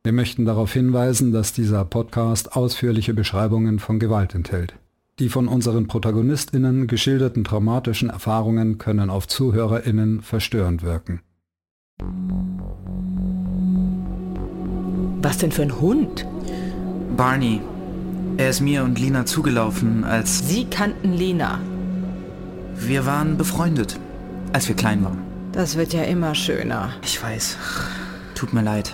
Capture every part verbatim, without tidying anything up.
Wir möchten darauf hinweisen, dass dieser Podcast ausführliche Beschreibungen von Gewalt enthält. Die von unseren ProtagonistInnen geschilderten traumatischen Erfahrungen können auf ZuhörerInnen verstörend wirken. Was denn für ein Hund? Barney. Er ist mir und Lina zugelaufen, als... Sie kannten Lina. Wir waren befreundet, als wir klein waren. Das wird ja immer schöner. Ich weiß. Tut mir leid.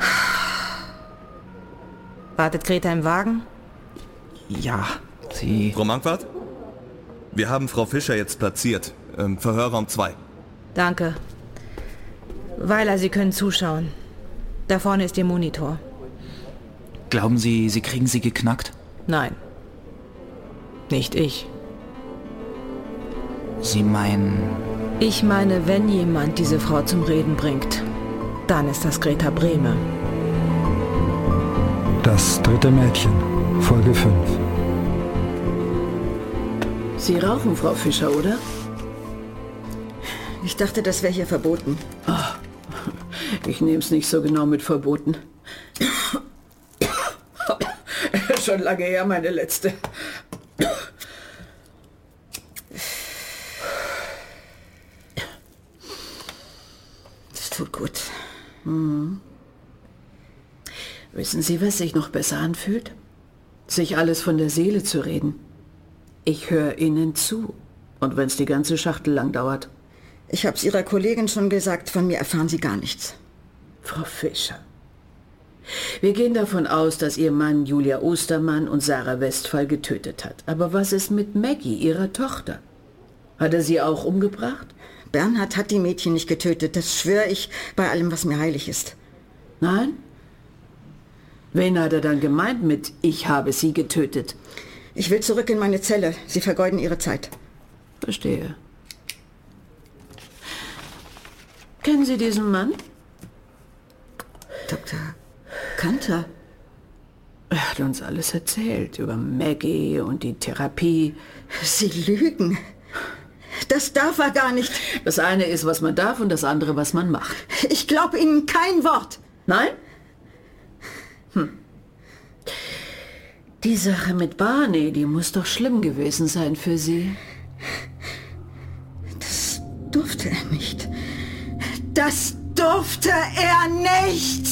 Wartet Greta im Wagen? Ja, sie... Frau Marquardt? Wir haben Frau Fischer jetzt platziert. Ähm, Verhörraum zwei. Danke. Weiler, Sie können zuschauen. Da vorne ist Ihr Monitor. Glauben Sie, Sie kriegen sie geknackt? Nein. Nicht ich. Sie meinen... Ich meine, wenn jemand diese Frau zum Reden bringt, dann ist das Greta Brehme. Das dritte Mädchen, Folge fünf. Sie rauchen, Frau Fischer, oder? Ich dachte, das wäre hier verboten. Ach, ich nehme es nicht so genau mit verboten. Schon lange her, meine letzte. Das tut gut. Hm. Wissen Sie, was sich noch besser anfühlt? Sich alles von der Seele zu reden. Ich höre Ihnen zu. Und wenn es die ganze Schachtel lang dauert. Ich habe es Ihrer Kollegin schon gesagt, von mir erfahren Sie gar nichts. Frau Fischer, wir gehen davon aus, dass Ihr Mann Julia Ostermann und Sarah Westphal getötet hat. Aber was ist mit Maggie, Ihrer Tochter? Hat er sie auch umgebracht? Bernhard hat die Mädchen nicht getötet, das schwöre ich bei allem, was mir heilig ist. Nein? Wen hat er dann gemeint mit "Ich habe sie getötet"? Ich will zurück in meine Zelle. Sie vergeuden Ihre Zeit. Verstehe. Kennen Sie diesen Mann? Doktor Kanter. Er hat uns alles erzählt über Maggie und die Therapie. Sie lügen. Das darf er gar nicht. Das eine ist, was man darf, und das andere, was man macht. Ich glaube Ihnen kein Wort. Nein? Hm. Die Sache mit Barney, die muss doch schlimm gewesen sein für Sie. Das durfte er nicht. Das durfte er nicht!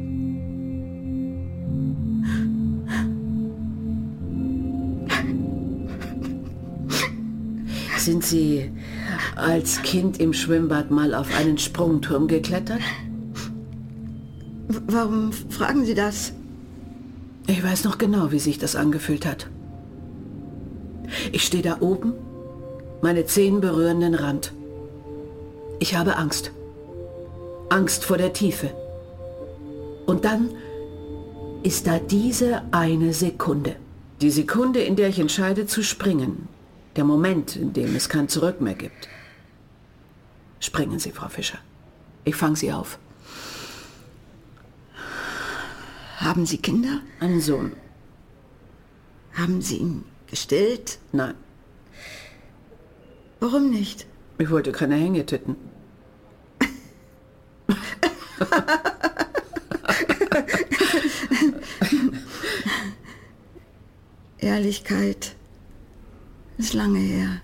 Sind Sie als Kind im Schwimmbad mal auf einen Sprungturm geklettert? W- Warum fragen Sie das? Ich weiß noch genau, wie sich das angefühlt hat. Ich stehe da oben, meine Zehen berühren den Rand. Ich habe Angst. Angst vor der Tiefe. Und dann ist da diese eine Sekunde. Die Sekunde, in der ich entscheide zu springen. Der Moment, in dem es kein Zurück mehr gibt. Springen Sie, Frau Fischer. Ich fange Sie auf. Haben Sie Kinder? Einen Sohn. Haben Sie ihn gestillt? Nein, Warum nicht? ich wollte keine Hängetitten. Ehrlichkeit ist lange her.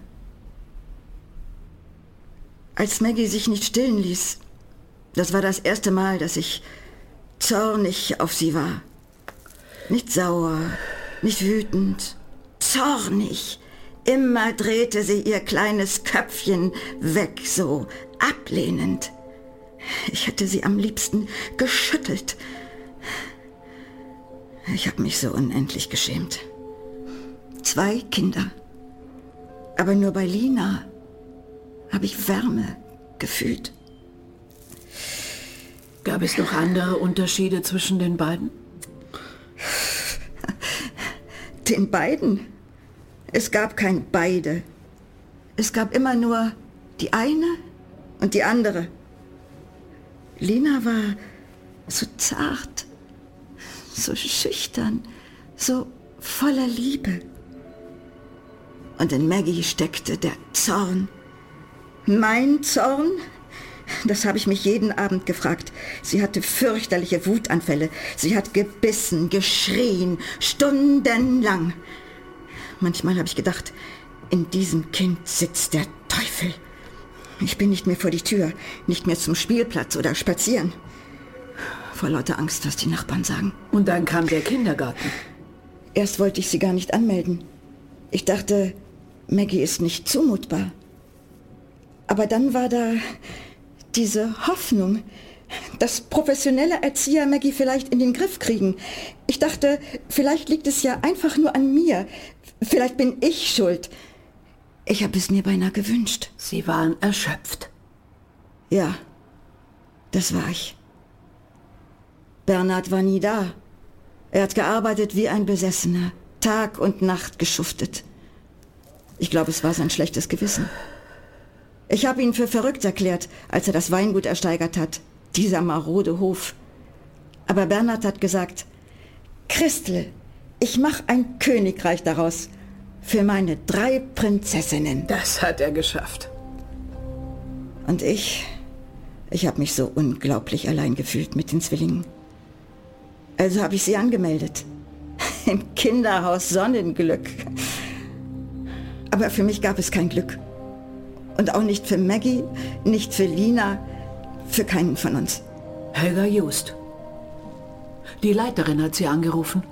Als Maggie sich nicht stillen ließ, das war das erste Mal, dass ich zornig auf sie war. Nicht sauer, nicht wütend, zornig. Immer drehte sie ihr kleines Köpfchen weg, so ablehnend. Ich hätte sie am liebsten geschüttelt. Ich habe mich so unendlich geschämt. Zwei Kinder. Aber nur bei Lina habe ich Wärme gefühlt. Gab es noch andere Unterschiede zwischen den beiden? Den beiden? Es gab kein beide. Es gab immer nur die eine und die andere. Lina war so zart, so schüchtern, so voller Liebe. Und in Maggie steckte der Zorn. Mein Zorn, Das habe ich mich jeden Abend gefragt. Sie hatte fürchterliche Wutanfälle. Sie hat gebissen, geschrien, stundenlang. Manchmal habe ich gedacht, in diesem Kind sitzt der Teufel. Ich bin nicht mehr vor die Tür, nicht mehr zum Spielplatz oder spazieren. Vor lauter Angst, was die Nachbarn sagen. Und dann kam der Kindergarten. Erst wollte ich sie gar nicht anmelden. Ich dachte, Maggie ist nicht zumutbar. Aber dann war da diese Hoffnung, dass professionelle Erzieher Maggie vielleicht in den Griff kriegen. Ich dachte, vielleicht liegt es ja einfach nur an mir. Vielleicht bin ich schuld. Ich habe es mir beinahe gewünscht. Sie waren erschöpft. Ja, das war ich. Bernhard war nie da. Er hat gearbeitet wie ein Besessener, Tag und Nacht geschuftet. Ich glaube, es war sein schlechtes Gewissen. Ich habe ihn für verrückt erklärt, als er das Weingut ersteigert hat. Dieser marode Hof. Aber Bernhard hat gesagt, Christel, ich mache ein Königreich daraus. Für meine drei Prinzessinnen. Das hat er geschafft. Und ich, ich habe mich so unglaublich allein gefühlt mit den Zwillingen. Also habe ich sie angemeldet. Im Kinderhaus Sonnenglück. Aber für mich gab es kein Glück. Und auch nicht für Maggie, nicht für Lina, für keinen von uns. Helga Just. Die Leiterin hat sie angerufen.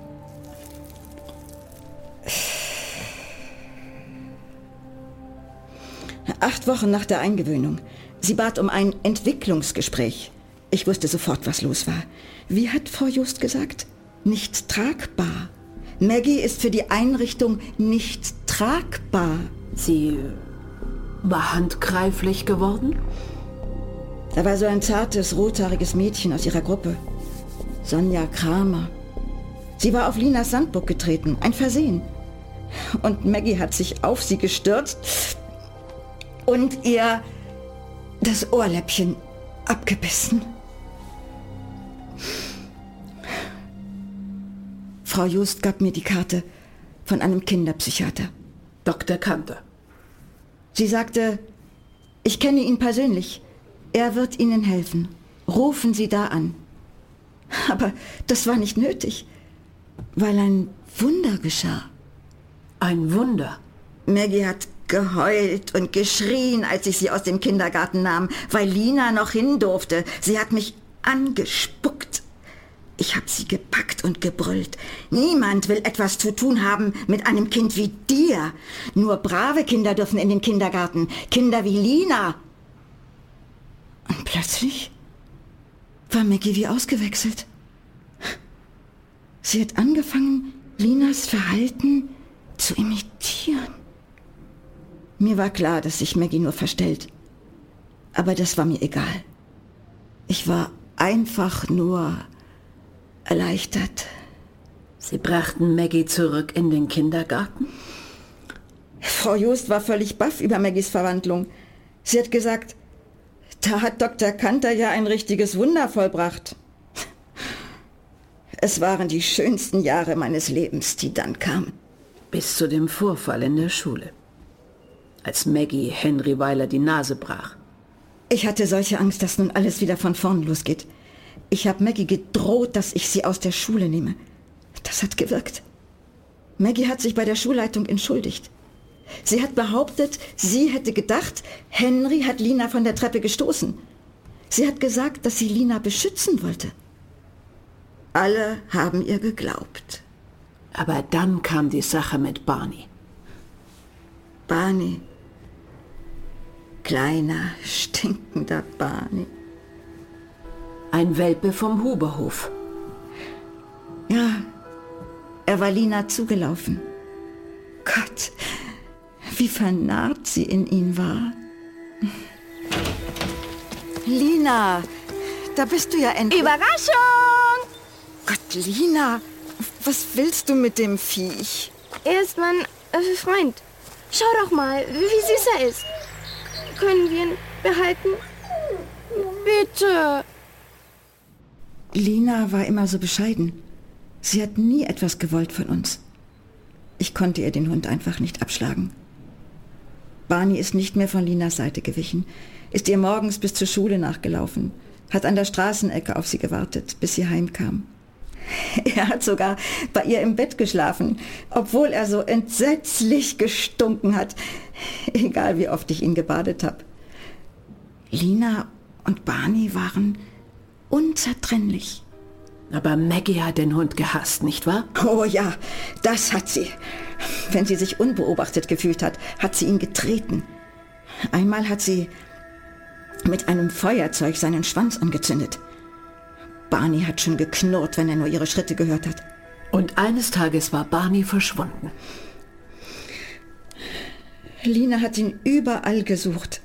Acht Wochen nach der Eingewöhnung. Sie bat um ein Entwicklungsgespräch. Ich wusste sofort, was los war. Wie hat Frau Just gesagt? Nicht tragbar. Maggie ist für die Einrichtung nicht tragbar. Sie war handgreiflich geworden? Da war so ein zartes, rothaariges Mädchen aus ihrer Gruppe. Sonja Kramer. Sie war auf Linas Sandburg getreten. Ein Versehen. Und Maggie hat sich auf sie gestürzt und ihr das Ohrläppchen abgebissen. Frau Just gab mir die Karte von einem Kinderpsychiater. Doktor Kanter. Sie sagte, ich kenne ihn persönlich. Er wird Ihnen helfen. Rufen Sie da an. Aber das war nicht nötig, weil ein Wunder geschah. Ein Wunder? Maggie hat geheult und geschrien, als ich sie aus dem Kindergarten nahm, weil Lina noch hin durfte. Sie hat mich angespuckt. Ich habe sie gepackt und gebrüllt. Niemand will etwas zu tun haben mit einem Kind wie dir. Nur brave Kinder dürfen in den Kindergarten. Kinder wie Lina. Und plötzlich war Maggie wie ausgewechselt. Sie hat angefangen, Linas Verhalten zu imitieren. Mir war klar, dass sich Maggie nur verstellt. Aber das war mir egal. Ich war einfach nur erleichtert. Sie brachten Maggie zurück in den Kindergarten? Frau Just war völlig baff über Maggies Verwandlung. Sie hat gesagt, da hat Doktor Kanter ja ein richtiges Wunder vollbracht. Es waren die schönsten Jahre meines Lebens, die dann kamen. Bis zu dem Vorfall in der Schule. Als Maggie Henry Weiler die Nase brach. Ich hatte solche Angst, dass nun alles wieder von vorn losgeht. Ich habe Maggie gedroht, dass ich sie aus der Schule nehme. Das hat gewirkt. Maggie hat sich bei der Schulleitung entschuldigt. Sie hat behauptet, sie hätte gedacht, Henry hat Lina von der Treppe gestoßen. Sie hat gesagt, dass sie Lina beschützen wollte. Alle haben ihr geglaubt. Aber dann kam die Sache mit Barney. Barney. Kleiner, stinkender Barney. Ein Welpe vom Huberhof. Ja, er war Lina zugelaufen. Gott, wie vernarrt sie in ihn war. Lina, da bist du ja endlich. Überraschung! Gott, Lina, was willst du mit dem Viech? Er ist mein äh, Freund. Schau doch mal, wie süß er ist. Können wir ihn behalten? Bitte. Lina war immer so bescheiden. Sie hat nie etwas gewollt von uns. Ich konnte ihr den Hund einfach nicht abschlagen. Barney ist nicht mehr von Linas Seite gewichen, ist ihr morgens bis zur Schule nachgelaufen, hat an der Straßenecke auf sie gewartet, bis sie heimkam. Er hat sogar bei ihr im Bett geschlafen, obwohl er so entsetzlich gestunken hat, egal wie oft ich ihn gebadet habe. Lina und Barney waren unzertrennlich. Aber Maggie hat den Hund gehasst, nicht wahr? Oh ja, das hat sie. Wenn sie sich unbeobachtet gefühlt hat, hat sie ihn getreten. Einmal hat sie mit einem Feuerzeug seinen Schwanz angezündet. Barney hat schon geknurrt, wenn er nur ihre Schritte gehört hat. Und eines Tages war Barney verschwunden. Lina hat ihn überall gesucht.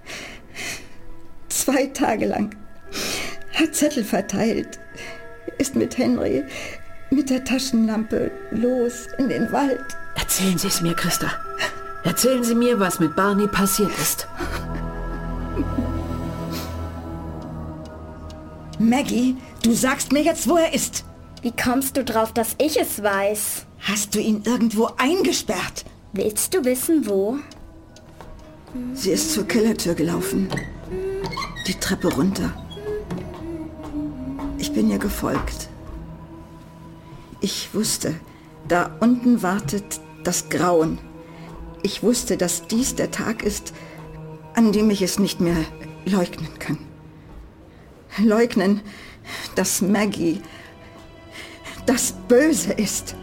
Zwei Tage lang. Hat Zettel verteilt. Ist mit Henry, mit der Taschenlampe, los in den Wald. Erzählen Sie es mir, Christa. Erzählen Sie mir, was mit Barney passiert ist. Maggie, du sagst mir jetzt, wo er ist. Wie kommst du drauf, dass ich es weiß? Hast du ihn irgendwo eingesperrt? Willst du wissen, wo? Sie ist zur Kellertür gelaufen. Die Treppe runter. Ich bin ihr gefolgt. Ich wusste, da unten wartet das Grauen. Ich wusste, dass dies der Tag ist, an dem ich es nicht mehr leugnen kann. Leugnen, dass Maggie das Böse ist.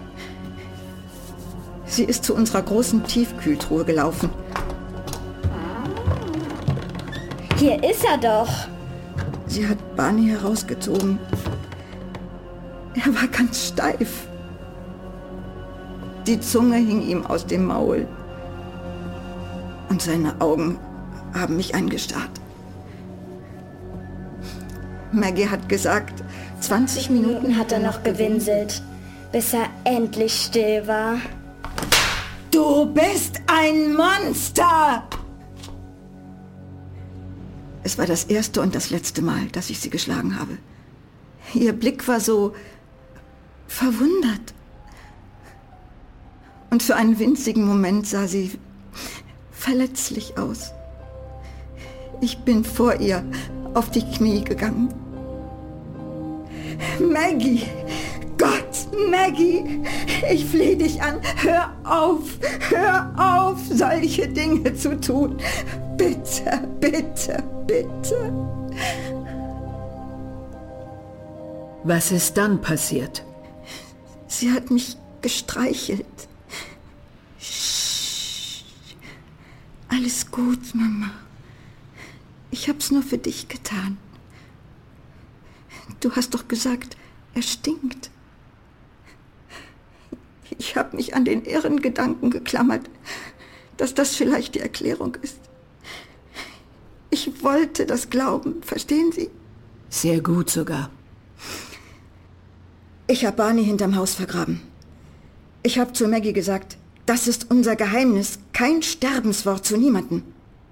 Sie ist zu unserer großen Tiefkühltruhe gelaufen. Hier ist er doch. Sie hat Barney herausgezogen. Er war ganz steif. Die Zunge hing ihm aus dem Maul. Und seine Augen haben mich angestarrt. Maggie hat gesagt, zwanzig Minuten hat er noch gewinselt, bis er endlich still war. Du bist ein Monster! Es war das erste und das letzte Mal, dass ich sie geschlagen habe. Ihr Blick war so verwundert. Und für einen winzigen Moment sah sie verletzlich aus. Ich bin vor ihr auf die Knie gegangen. Maggie! Gott, Maggie! Ich flehe dich an, hör auf, hör auf, solche Dinge zu tun. Bitte, bitte, bitte. Was ist dann passiert? Sie hat mich gestreichelt. Sch- Alles gut, Mama. Ich hab's nur für dich getan. Du hast doch gesagt, er stinkt. Ich habe mich an den irren Gedanken geklammert, dass das vielleicht die Erklärung ist. Ich wollte das glauben, verstehen Sie? Sehr gut sogar. Ich habe Barney hinterm Haus vergraben. Ich habe zu Maggie gesagt, das ist unser Geheimnis, kein Sterbenswort zu niemandem.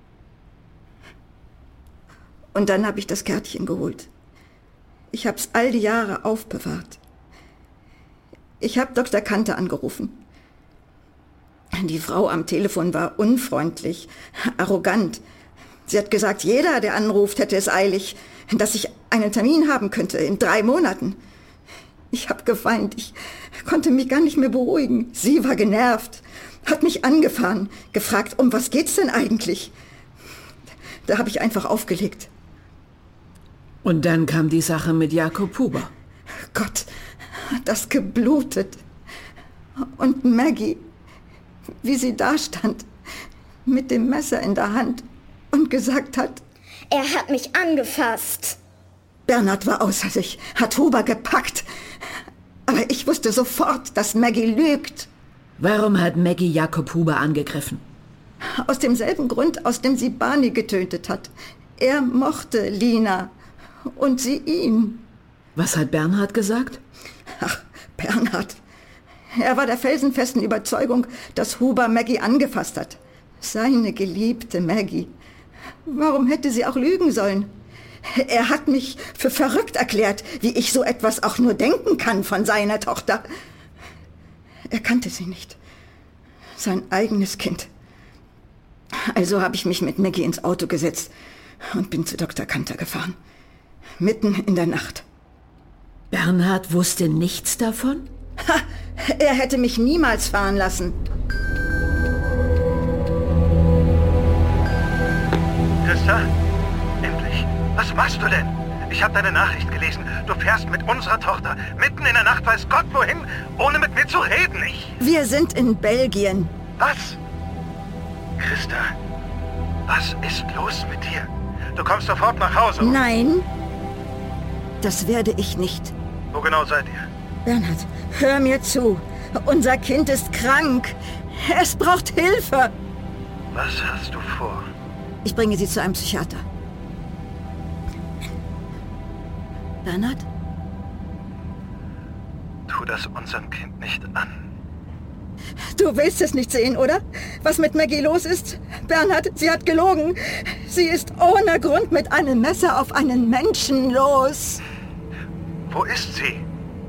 Und dann habe ich das Kärtchen geholt. Ich habe es all die Jahre aufbewahrt. Ich habe Doktor Kante angerufen. Die Frau am Telefon war unfreundlich, arrogant. Sie hat gesagt, jeder, der anruft, hätte es eilig, dass ich einen Termin haben könnte in drei Monaten. Ich habe geweint, ich konnte mich gar nicht mehr beruhigen. Sie war genervt, hat mich angefahren, gefragt, um was geht's denn eigentlich? Da habe ich einfach aufgelegt. Und dann kam die Sache mit Jakob Huber. Gott, hat das geblutet. Und Maggie, wie sie da stand, mit dem Messer in der Hand und gesagt hat, er hat mich angefasst. Bernhard war außer sich, hat Huber gepackt. Aber ich wusste sofort, dass Maggie lügt. Warum hat Maggie Jakob Huber angegriffen? Aus demselben Grund, aus dem sie Barney getötet hat. Er mochte Lina und sie ihn. Was hat Bernhard gesagt? Ach, Bernhard. Er war der felsenfesten Überzeugung, dass Huber Maggie angefasst hat. Seine geliebte Maggie. Warum hätte sie auch lügen sollen? Er hat mich für verrückt erklärt, wie ich so etwas auch nur denken kann von seiner Tochter. Er kannte sie nicht. Sein eigenes Kind. Also habe ich mich mit Maggie ins Auto gesetzt und bin zu Doktor Kanter gefahren. Mitten in der Nacht. Bernhard wusste nichts davon? Ha, er hätte mich niemals fahren lassen. Christa? Endlich. Was machst du denn? Ich habe deine Nachricht gelesen. Du fährst mit unserer Tochter mitten in der Nacht weiß Gott wohin, ohne mit mir zu reden. Ich... Wir sind in Belgien. Was? Christa, was ist los mit dir? Du kommst sofort nach Hause. Nein, das werde ich nicht. Wo genau seid ihr? Bernhard, hör mir zu. Unser Kind ist krank. Es braucht Hilfe. Was hast du vor? Ich bringe Sie zu einem Psychiater. Bernhard? Tu das unserem Kind nicht an. Du willst es nicht sehen, oder? Was mit Maggie los ist? Bernhard, sie hat gelogen. Sie ist ohne Grund mit einem Messer auf einen Menschen los. Wo ist sie?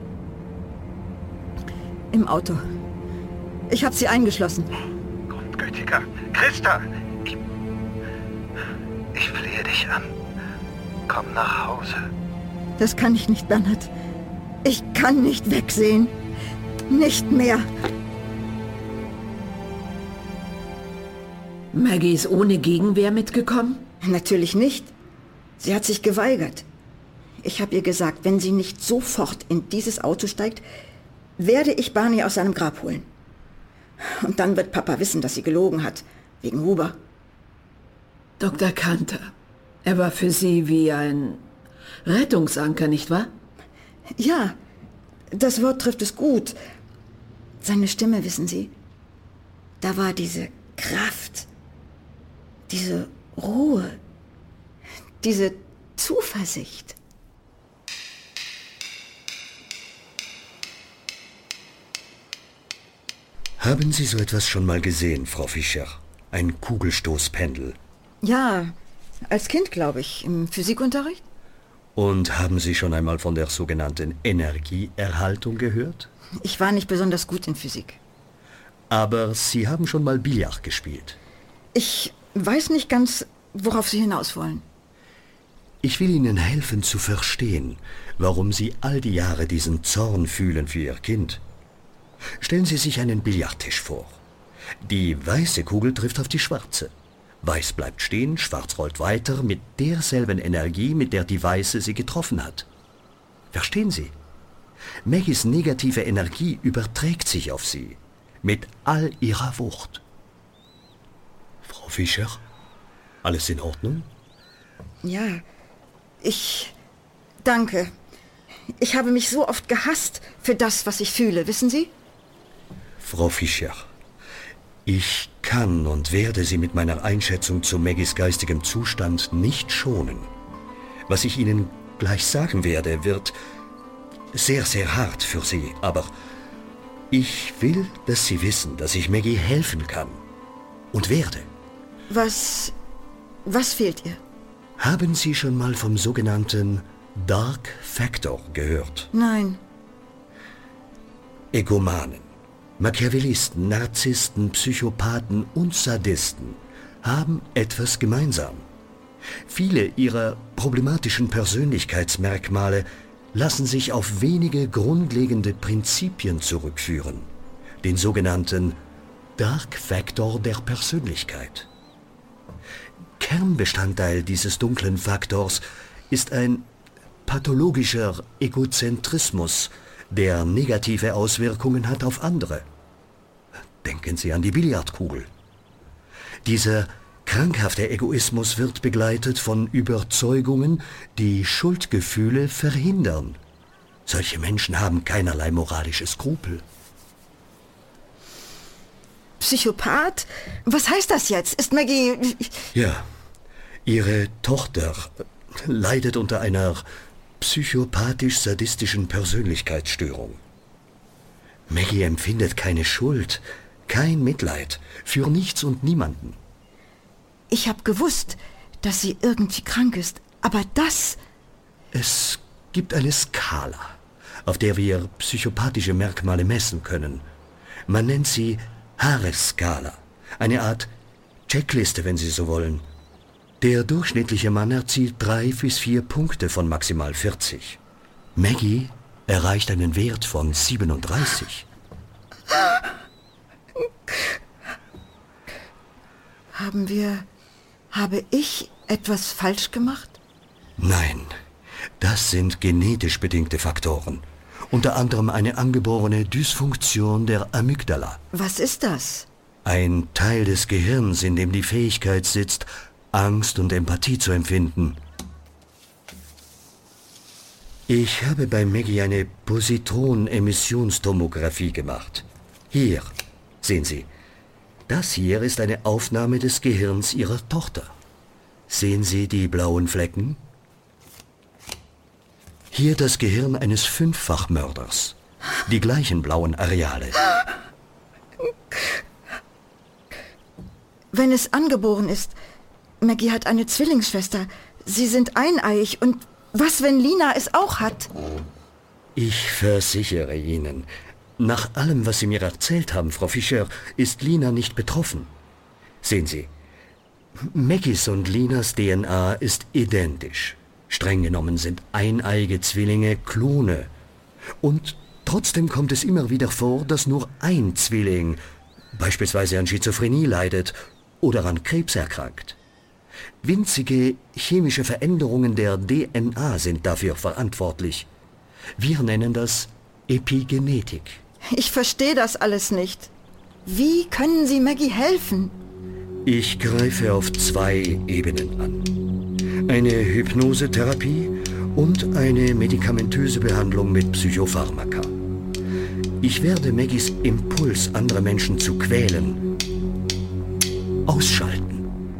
Im Auto. Ich habe sie eingeschlossen. Grundgütiger. Christa! Ich, ich flehe dich an. Komm nach Hause. Das kann ich nicht, Bernhard. Ich kann nicht wegsehen. Nicht mehr. Maggie ist ohne Gegenwehr mitgekommen? Natürlich nicht. Sie hat sich geweigert. Ich habe ihr gesagt, wenn sie nicht sofort in dieses Auto steigt, werde ich Barney aus seinem Grab holen. Und dann wird Papa wissen, dass sie gelogen hat, wegen Huber. Doktor Kanter, er war für Sie wie ein Rettungsanker, nicht wahr? Ja, das Wort trifft es gut. Seine Stimme, wissen Sie, da war diese Kraft, diese Ruhe, diese Zuversicht. Haben Sie so etwas schon mal gesehen, Frau Fischer? Ein Kugelstoßpendel. Ja, als Kind, glaube ich, im Physikunterricht. Und haben Sie schon einmal von der sogenannten Energieerhaltung gehört? Ich war nicht besonders gut in Physik. Aber Sie haben schon mal Billard gespielt. Ich weiß nicht ganz, worauf Sie hinaus wollen. Ich will Ihnen helfen zu verstehen, warum Sie all die Jahre diesen Zorn fühlen für Ihr Kind. Stellen Sie sich einen Billardtisch vor. Die weiße Kugel trifft auf die schwarze. Weiß bleibt stehen, schwarz rollt weiter mit derselben Energie, mit der die weiße sie getroffen hat. Verstehen Sie? Maggies negative Energie überträgt sich auf sie, mit all ihrer Wucht. Frau Fischer, alles in Ordnung? Ja, ich... Danke. Ich habe mich so oft gehasst für das, was ich fühle, wissen Sie? Frau Fischer, ich kann und werde Sie mit meiner Einschätzung zu Maggies geistigem Zustand nicht schonen. Was ich Ihnen gleich sagen werde, wird sehr, sehr hart für Sie, aber ich will, dass Sie wissen, dass ich Maggie helfen kann und werde. Was... was fehlt ihr? Haben Sie schon mal vom sogenannten Dark Factor gehört? Nein. Egomanen, Machiavellisten, Narzissten, Psychopathen und Sadisten haben etwas gemeinsam. Viele ihrer problematischen Persönlichkeitsmerkmale lassen sich auf wenige grundlegende Prinzipien zurückführen, den sogenannten Dark Factor der Persönlichkeit. Kernbestandteil dieses dunklen Faktors ist ein pathologischer Egozentrismus, der negative Auswirkungen hat auf andere. Denken Sie an die Billardkugel. Dieser krankhafte Egoismus wird begleitet von Überzeugungen, die Schuldgefühle verhindern. Solche Menschen haben keinerlei moralische Skrupel. Psychopath? Was heißt das jetzt? Ist Maggie... Ja, Ihre Tochter leidet unter einer psychopathisch-sadistischen Persönlichkeitsstörung. Maggie empfindet keine Schuld, kein Mitleid, für nichts und niemanden. Ich habe gewusst, dass sie irgendwie krank ist, aber das... Es gibt eine Skala, auf der wir psychopathische Merkmale messen können. Man nennt sie Harris-Skala, eine Art Checkliste, wenn Sie so wollen. Der durchschnittliche Mann erzielt drei bis vier Punkte von maximal vierzig. Maggie erreicht einen Wert von siebenunddreißig. Haben wir... Habe ich etwas falsch gemacht? Nein, das sind genetisch bedingte Faktoren. Unter anderem eine angeborene Dysfunktion der Amygdala. Was ist das? Ein Teil des Gehirns, in dem die Fähigkeit sitzt, Angst und Empathie zu empfinden. Ich habe bei Maggie eine Positron-Emissionstomographie gemacht. Hier, sehen Sie. Das hier ist eine Aufnahme des Gehirns Ihrer Tochter. Sehen Sie die blauen Flecken? Hier das Gehirn eines Fünffachmörders. Die gleichen blauen Areale. Wenn es angeboren ist, Maggie hat eine Zwillingsschwester. Sie sind eineiig. Und was, wenn Lina es auch hat? Ich versichere Ihnen, nach allem, was Sie mir erzählt haben, Frau Fischer, ist Lina nicht betroffen. Sehen Sie, Maggies und Linas D N A ist identisch. Streng genommen sind eineiige Zwillinge Klone. Und trotzdem kommt es immer wieder vor, dass nur ein Zwilling beispielsweise an Schizophrenie leidet oder an Krebs erkrankt. Winzige chemische Veränderungen der D N A sind dafür verantwortlich. Wir nennen das Epigenetik. Ich verstehe das alles nicht. Wie können Sie Maggie helfen? Ich greife auf zwei Ebenen an. Eine Hypnosetherapie und eine medikamentöse Behandlung mit Psychopharmaka. Ich werde Maggies Impuls, andere Menschen zu quälen, ausschalten.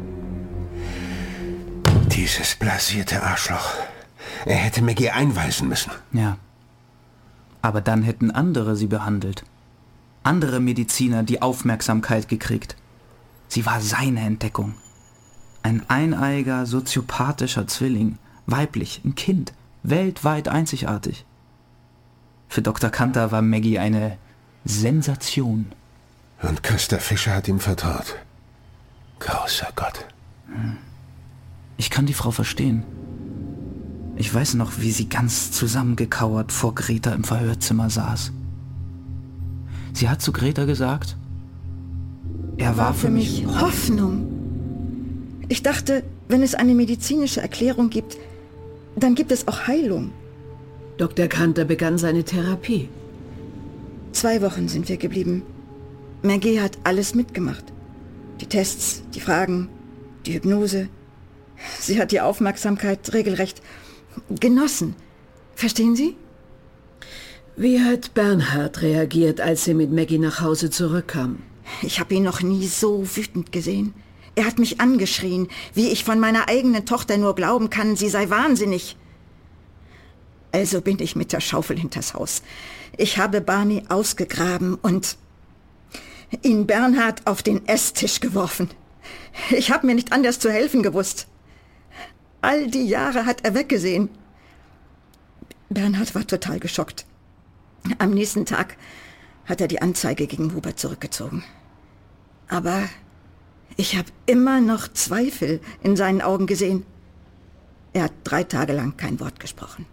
Dieses blasierte Arschloch. Er hätte Maggie einweisen müssen. Ja. Aber dann hätten andere sie behandelt. Andere Mediziner die Aufmerksamkeit gekriegt. Sie war seine Entdeckung. Ein eineiiger, soziopathischer Zwilling. Weiblich, ein Kind. Weltweit einzigartig. Für Doktor Kanter war Maggie eine Sensation. Und Christa Fischer hat ihm vertraut. Großer Gott. Hm. Ich kann die Frau verstehen. Ich weiß noch, wie sie ganz zusammengekauert vor Greta im Verhörzimmer saß. Sie hat zu Greta gesagt, er war, war für mich Hoffnung. Ich dachte, wenn es eine medizinische Erklärung gibt, dann gibt es auch Heilung. Doktor Kanter begann seine Therapie. Zwei Wochen sind wir geblieben. Maggie hat alles mitgemacht. Die Tests, die Fragen, die Hypnose. Sie hat die Aufmerksamkeit regelrecht genossen. Verstehen Sie? Wie hat Bernhard reagiert, als sie mit Maggie nach Hause zurückkam? Ich habe ihn noch nie so wütend gesehen. Er hat mich angeschrien, wie ich von meiner eigenen Tochter nur glauben kann, sie sei wahnsinnig. Also bin ich mit der Schaufel hinters Haus. Ich habe Barney ausgegraben und ihn Bernhard auf den Esstisch geworfen. Ich habe mir nicht anders zu helfen gewusst. All die Jahre hat er weggesehen. Bernhard war total geschockt. Am nächsten Tag hat er die Anzeige gegen Hubert zurückgezogen. Aber ich habe immer noch Zweifel in seinen Augen gesehen. Er hat drei Tage lang kein Wort gesprochen.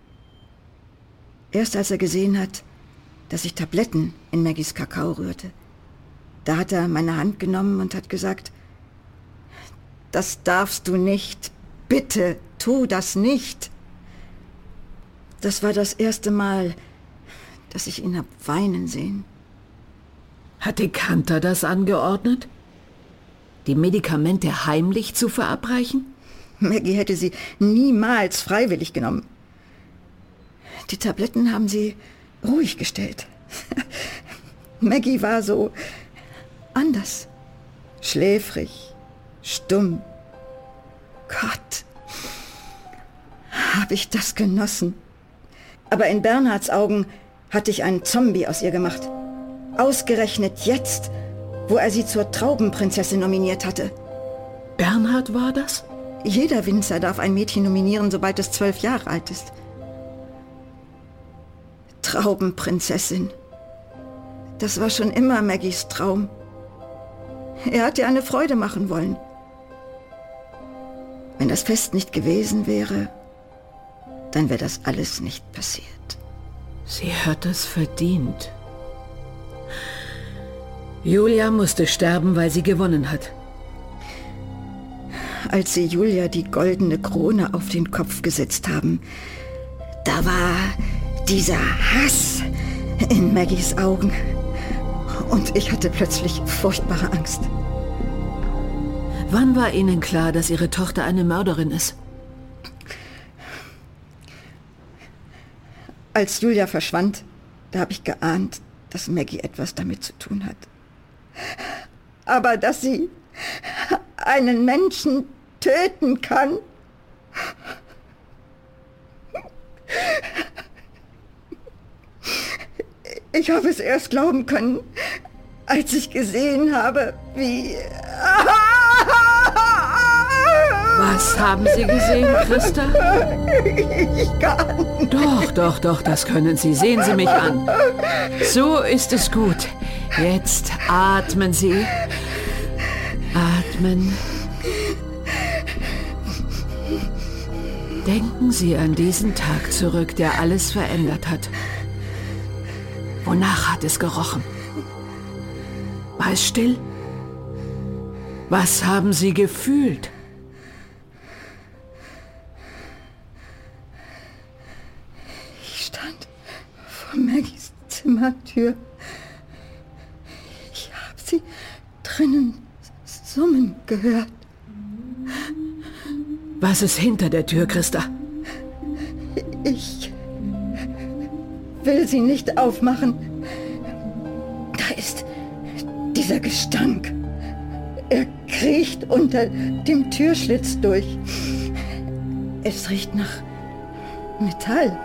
Erst als er gesehen hat, dass ich Tabletten in Maggies Kakao rührte, da hat er meine Hand genommen und hat gesagt, das darfst du nicht. Bitte, tu das nicht. Das war das erste Mal, dass ich ihn hab weinen sehen. Hatte Kanter das angeordnet? Die Medikamente heimlich zu verabreichen? Maggie hätte sie niemals freiwillig genommen. Die Tabletten haben sie ruhig gestellt. Maggie war so anders. Schläfrig, stumm. Gott, habe ich das genossen. Aber in Bernhards Augen hatte ich einen Zombie aus ihr gemacht. Ausgerechnet jetzt, wo er sie zur Traubenprinzessin nominiert hatte. Bernhard war das? Jeder Winzer darf ein Mädchen nominieren, sobald es zwölf Jahre alt ist. Traubenprinzessin. Das war schon immer Maggies Traum. Er hat ihr eine Freude machen wollen. Wenn das Fest nicht gewesen wäre, dann wäre das alles nicht passiert. Sie hat es verdient. Julia musste sterben, weil sie gewonnen hat. Als sie Julia die goldene Krone auf den Kopf gesetzt haben, da war dieser Hass in Maggies Augen. Und ich hatte plötzlich furchtbare Angst. Wann war Ihnen klar, dass Ihre Tochter eine Mörderin ist? Als Julia verschwand, da habe ich geahnt, dass Maggie etwas damit zu tun hat. Aber dass sie einen Menschen töten kann, ich habe es erst glauben können, als ich gesehen habe, wie... Was haben Sie gesehen, Christa? Ich kann nicht. Doch, doch, doch, das können Sie. Sehen Sie mich an. So ist es gut. Jetzt atmen Sie. Atmen. Denken Sie an diesen Tag zurück, der alles verändert hat. Wonach hat es gerochen? War es still? Was haben Sie gefühlt? Ich stand vor Maggies Zimmertür. Ich habe sie drinnen summen gehört. Was ist hinter der Tür, Christa? Ich will sie nicht aufmachen. Da ist dieser Gestank. Er kriecht unter dem Türschlitz durch. Es riecht nach Metall.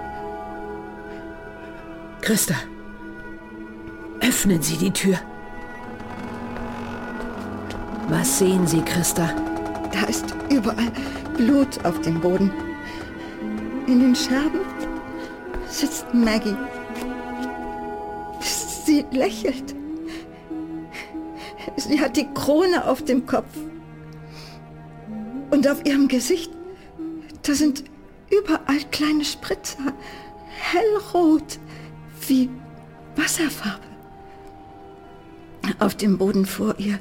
Christa, öffnen Sie die Tür. Was sehen Sie, Christa? Da ist überall Blut auf dem Boden. In den Scherben sitzt Maggie. Sie lächelt. Sie hat die Krone auf dem Kopf. Und auf ihrem Gesicht, da sind überall kleine Spritzer. Hellrot, wie Wasserfarbe. Auf dem Boden vor ihr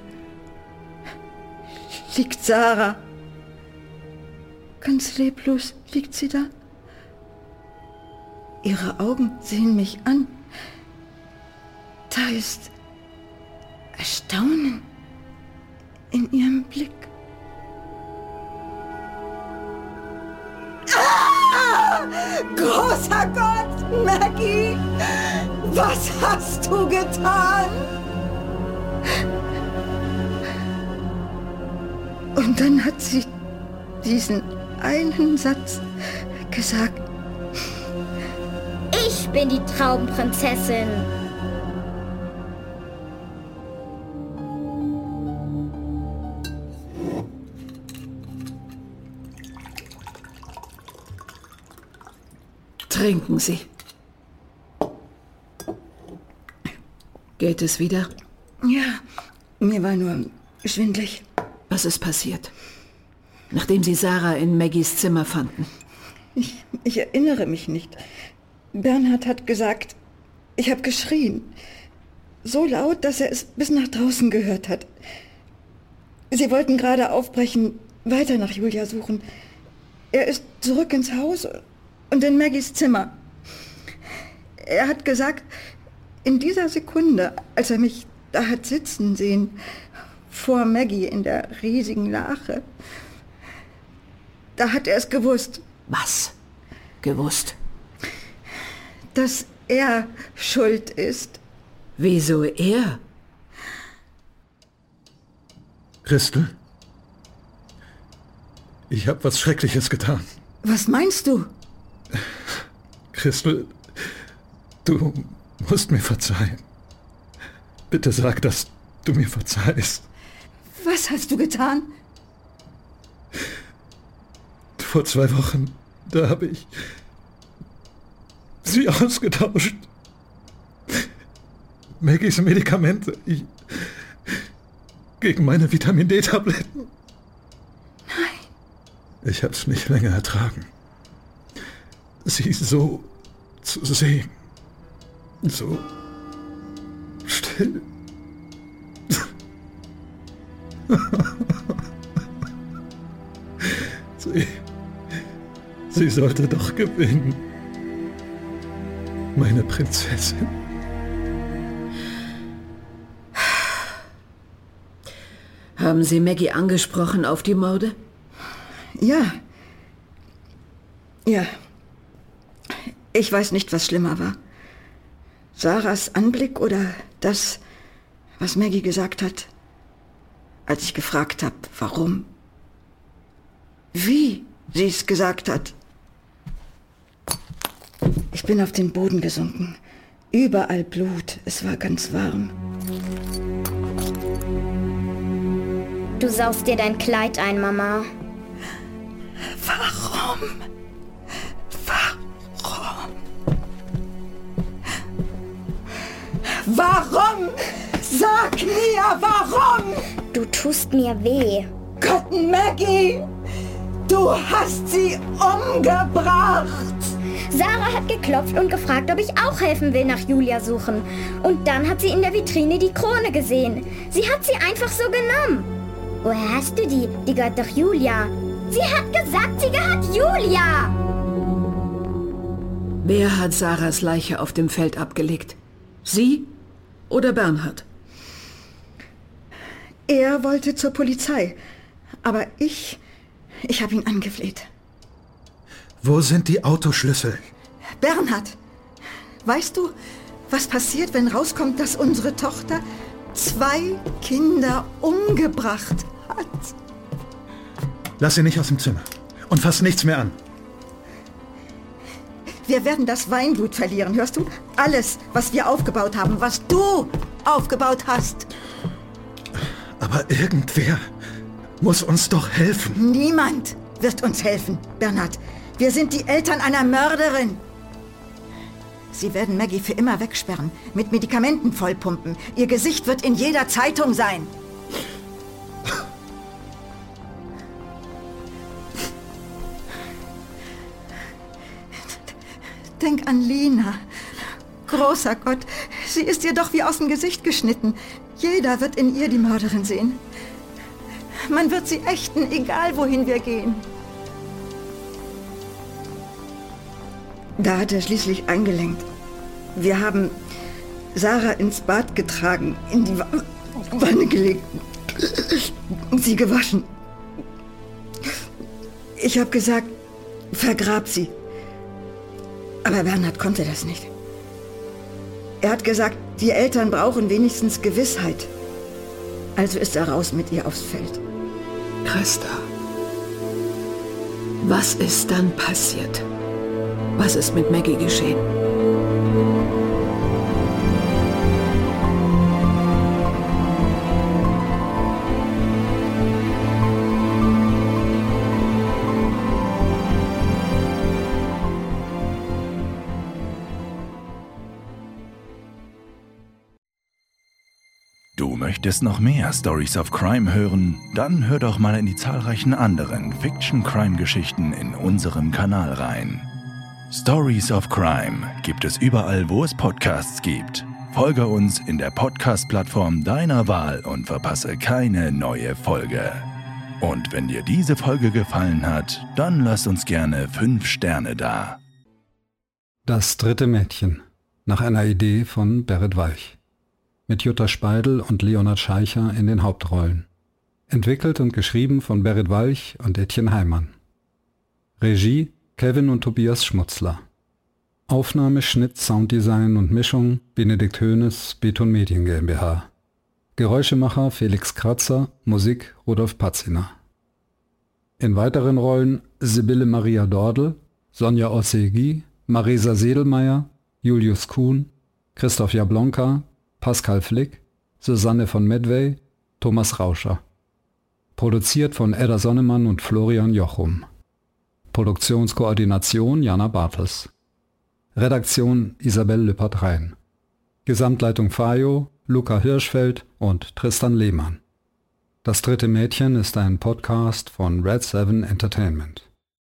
liegt Sarah. Ganz leblos liegt sie da. Ihre Augen sehen mich an. Da ist Erstaunen in ihrem Blick. Ah! Großer Gott, Maggie! Was hast du getan? Und dann hat sie diesen einen Satz gesagt. Ich bin die Traubenprinzessin. Trinken Sie. Geht es wieder? Ja, mir war nur schwindelig. Was ist passiert? Nachdem Sie Sarah in Maggies Zimmer fanden. Ich, ich erinnere mich nicht. Bernhard hat gesagt, ich habe geschrien. So laut, dass er es bis nach draußen gehört hat. Sie wollten gerade aufbrechen, weiter nach Julia suchen. Er ist zurück ins Haus und in Maggies Zimmer. Er hat gesagt, in dieser Sekunde, als er mich da hat sitzen sehen, vor Maggie in der riesigen Lache, da hat er es gewusst. Was? Gewusst? Dass er schuld ist. Wieso er? Christel? Ich habe was Schreckliches getan. Was meinst du? Christel, du musst mir verzeihen. Bitte sag, dass du mir verzeihst. Was hast du getan? Vor zwei Wochen, da habe ich sie ausgetauscht. Maggies Medikamente. Ich, gegen meine Vitamin D-Tabletten. Nein. Ich hab's nicht länger ertragen. Sie so zu sehen. So still. sie, sie sollte doch gewinnen. Meine Prinzessin. Haben Sie Maggie angesprochen auf die Morde? Ja. Ja. Ich weiß nicht, was schlimmer war. Sarahs Anblick oder das, was Maggie gesagt hat, als ich gefragt habe, warum. Wie sie es gesagt hat. Ich bin auf den Boden gesunken. Überall Blut. Es war ganz warm. Du saust dir dein Kleid ein, Mama. Warum? Warum? Warum? Sag mir, warum? Du tust mir weh. Gott, Maggie! Du hast sie umgebracht! Sarah hat geklopft und gefragt, ob ich auch helfen will nach Julia suchen. Und dann hat sie in der Vitrine die Krone gesehen. Sie hat sie einfach so genommen. Woher hast du die? Die gehört doch Julia. Sie hat gesagt, sie gehört Julia! Wer hat Sarahs Leiche auf dem Feld abgelegt? Sie oder Bernhard? Er wollte zur Polizei, aber ich, ich habe ihn angefleht. Wo sind die Autoschlüssel? Bernhard, weißt du, was passiert, wenn rauskommt, dass unsere Tochter zwei Kinder umgebracht hat? Lass sie nicht aus dem Zimmer und fass nichts mehr an. Wir werden das Weingut verlieren, hörst du? Alles, was wir aufgebaut haben, was du aufgebaut hast. Aber irgendwer muss uns doch helfen. Niemand wird uns helfen, Bernhard. Wir sind die Eltern einer Mörderin. Sie werden Maggie für immer wegsperren, mit Medikamenten vollpumpen. Ihr Gesicht wird in jeder Zeitung sein. Denk an Lina. Großer Gott, sie ist ihr doch wie aus dem Gesicht geschnitten. Jeder wird in ihr die Mörderin sehen. Man wird sie ächten, egal wohin wir gehen. Da hat er schließlich eingelenkt. Wir haben Sarah ins Bad getragen, in die Wanne gelegt, sie gewaschen. Ich habe gesagt, vergrab sie. Aber Bernhard konnte das nicht. Er hat gesagt, die Eltern brauchen wenigstens Gewissheit. Also ist er raus mit ihr aufs Feld. Christa, was ist dann passiert? Was ist mit Maggie geschehen? Du möchtest noch mehr Stories of Crime hören? Dann hör doch mal in die zahlreichen anderen Fiction-Crime-Geschichten in unserem Kanal rein. Stories of Crime gibt es überall, wo es Podcasts gibt. Folge uns in der Podcast-Plattform deiner Wahl und verpasse keine neue Folge. Und wenn dir diese Folge gefallen hat, dann lass uns gerne fünf Sterne da. Das dritte Mädchen, nach einer Idee von Berit Walch. Mit Jutta Speidel und Leonhard Scheicher in den Hauptrollen. Entwickelt und geschrieben von Berit Walch und Etienne Heimann. Regie Kevin und Tobias Schmutzler. Aufnahme, Schnitt, Sounddesign und Mischung Benedikt Hoeneß, Beton Medien GmbH. Geräuschemacher Felix Kratzer, Musik Rudolf Patziner. In weiteren Rollen Sibylle Maria Dordel, Sonja Ossegi, Marisa Sedelmeier, Julius Kuhn, Christoph Jablonka, Pascal Flick, Susanne von Medway, Thomas Rauscher. Produziert von Edda Sonnemann und Florian Jochum. Produktionskoordination Jana Bartels. Redaktion Isabel Lüppert-Rhein. Gesamtleitung Fajo, Luca Hirschfeld und Tristan Lehmann. Das dritte Mädchen ist ein Podcast von Red Seven Entertainment.